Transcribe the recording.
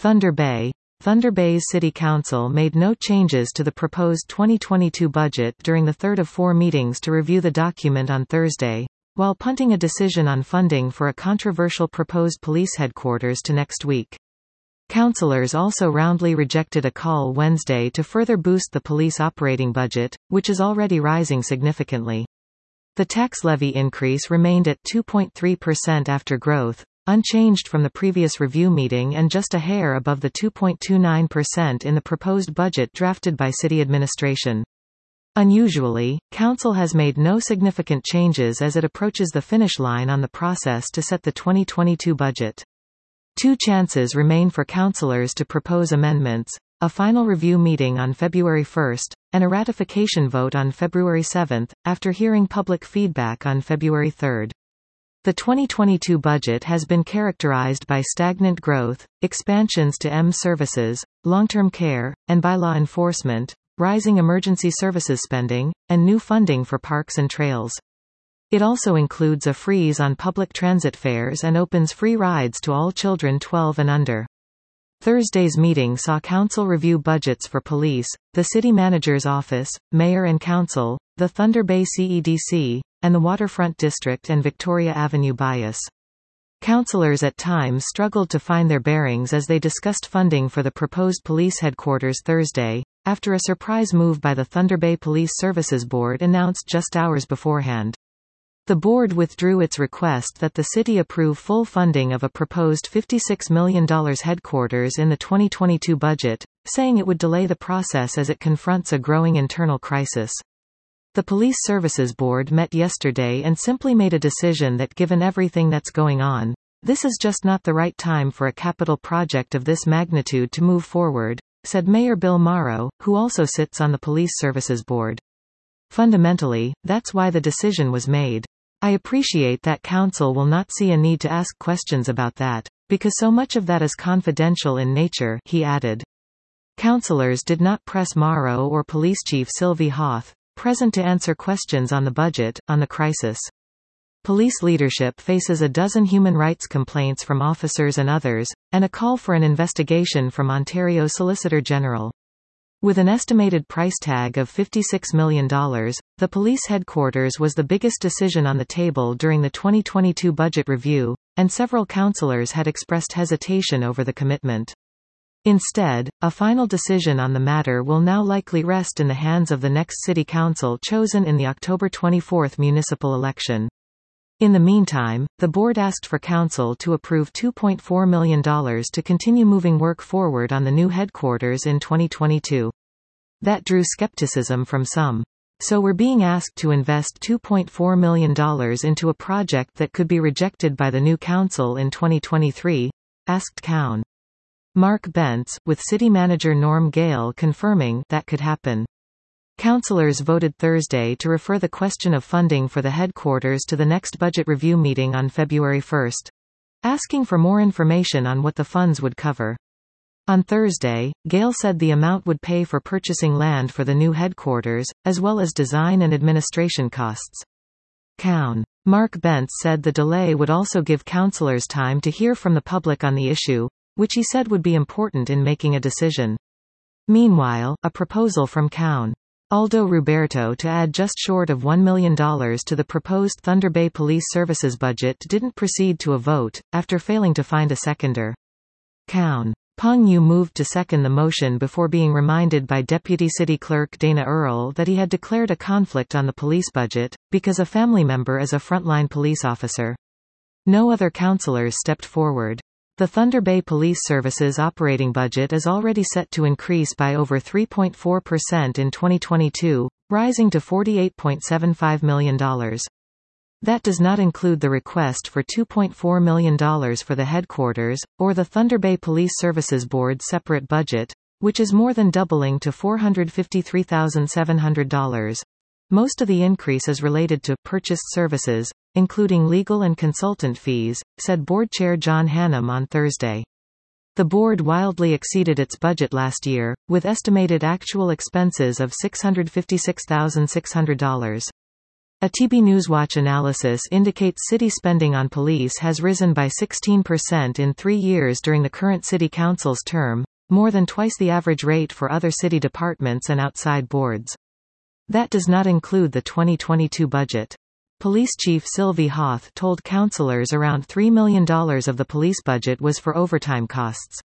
Thunder Bay. Thunder Bay's City Council made no changes to the proposed 2022 budget during the third of four meetings to review the document on Thursday, while punting a decision on funding for a controversial proposed police headquarters to next week. Councillors also roundly rejected a call Wednesday to further boost the police operating budget, which is already rising significantly. The tax levy increase remained at 2.3% after growth, unchanged from the previous review meeting and just a hair above the 2.29% in the proposed budget drafted by city administration. Unusually, Council has made no significant changes as it approaches the finish line on the process to set the 2022 budget. Two chances remain for councillors to propose amendments: a final review meeting on February 1, and a ratification vote on February 7, after hearing public feedback on February 3. The 2022 budget has been characterized by stagnant growth, expansions to M services, long-term care, and bylaw enforcement, rising emergency services spending, and new funding for parks and trails. It also includes a freeze on public transit fares and opens free rides to all children 12 and under. Thursday's meeting saw Council review budgets for police, the City Manager's Office, Mayor and Council, the Thunder Bay CEDC, and the Waterfront District and Victoria Avenue Bias. Councillors at times struggled to find their bearings as they discussed funding for the proposed police headquarters Thursday, after a surprise move by the Thunder Bay Police Services Board announced just hours beforehand. The board withdrew its request that the city approve full funding of a proposed $56 million headquarters in the 2022 budget, saying it would delay the process as it confronts a growing internal crisis. The Police Services Board met yesterday and simply made a decision that given everything that's going on, this is just not the right time for a capital project of this magnitude to move forward, said Mayor Bill Morrow, who also sits on the Police Services Board. Fundamentally, that's why the decision was made. I appreciate that Council will not see a need to ask questions about that, because so much of that is confidential in nature, he added. Councillors did not press Morrow or Police Chief Sylvie Hoth, present to answer questions on the budget, on the crisis. Police leadership faces a dozen human rights complaints from officers and others, and a call for an investigation from Ontario's Solicitor General. With an estimated price tag of $56 million, the police headquarters was the biggest decision on the table during the 2022 budget review, and several councillors had expressed hesitation over the commitment. Instead, a final decision on the matter will now likely rest in the hands of the next city council chosen in the October 24 municipal election. In the meantime, the board asked for council to approve $2.4 million to continue moving work forward on the new headquarters in 2022. That drew skepticism from some. So we're being asked to invest $2.4 million into a project that could be rejected by the new council in 2023? Asked Cown. Mark Bentz, with City Manager Norm Gale confirming that could happen. Councillors voted Thursday to refer the question of funding for the headquarters to the next budget review meeting on February 1, asking for more information on what the funds would cover. On Thursday, Gale said the amount would pay for purchasing land for the new headquarters, as well as design and administration costs. Cown. Mark Bentz said the delay would also give councillors time to hear from the public on the issue, which he said would be important in making a decision. Meanwhile, a proposal from Cown. Aldo Roberto to add just short of $1 million to the proposed Thunder Bay Police Services budget didn't proceed to a vote, after failing to find a seconder. Cown. Peng Yu moved to second the motion before being reminded by Deputy City Clerk Dana Earle that he had declared a conflict on the police budget, because a family member is a frontline police officer. No other councillors stepped forward. The Thunder Bay Police Services operating budget is already set to increase by over 3.4% in 2022, rising to $48.75 million. That does not include the request for $2.4 million for the headquarters, or the Thunder Bay Police Services Board's separate budget, which is more than doubling to $453,700. Most of the increase is related to purchased services, including legal and consultant fees, said Board Chair John Hannam on Thursday. The board wildly exceeded its budget last year, with estimated actual expenses of $656,600. A TB Newswatch analysis indicates city spending on police has risen by 16% in 3 years during the current city council's term, more than twice the average rate for other city departments and outside boards. That does not include the 2022 budget. Police Chief Sylvie Hoth told councillors around $3 million of the police budget was for overtime costs.